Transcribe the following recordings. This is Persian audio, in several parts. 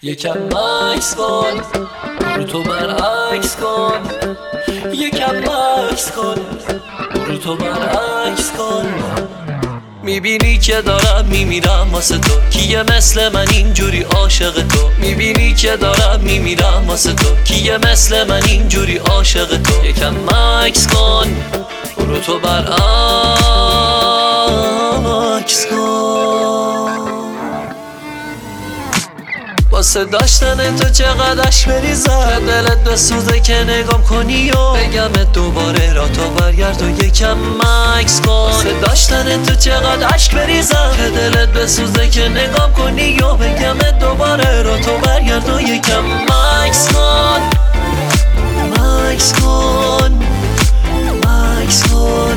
یکم مکس کن، برو تو برعکس کن. یکم مکس کن، برو تو برعکس کن. میبینی که دارم میمیرم واسه تو، کیه مثل من اینجوری عاشق تو؟ میبینی که دارم میمیرم واسه تو، کیه مثل من اینجوری عاشق تو؟ یکم مکس کن، برو تو برعکس کن. واسه داشتن تو چقدر اشک بریزم، دلت بسوزه که نگام کنی و بگمت دوباره را تو برگرد و یکم مکس کن. واسه داشتن تو چقدر اشک بریزم که دلت بسوزه که نگام کنی و بگمت دوباره را تو برگرد و یکم مکس کن. مکس کن، مکس کن،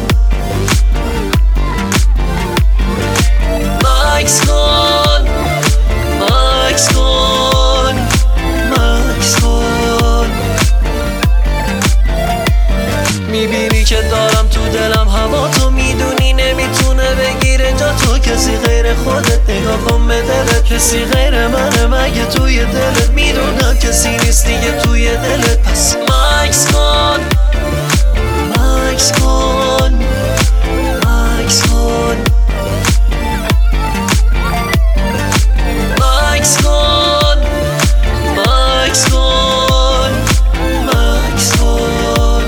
مکس کن، مکس کن، مکس کن. میبینی که دارم تو دلم هوا تو، میدونی نمیتونه بگیره جا تو. کسی غیر خودت نگاه کن به دلت، کسی غیر منه مگه توی دلت؟ میدونم کسی نیست دیگه توی دلت، پس مکس کن. مکس کن، مکس کن، مکس کن، مکس کن، مکس کن.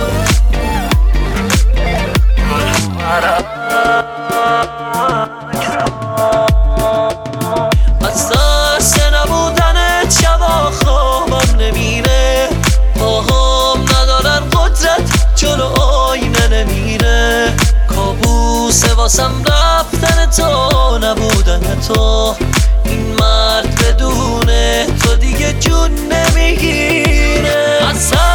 از دست نبودنت شبا خوابم نمیره، پاهام ندارن قدرت جلو آینه نمیره. کابوسه واسم رفتن تو، نبودن تو. این مرد بدون تو دیگه جون نمیگیره.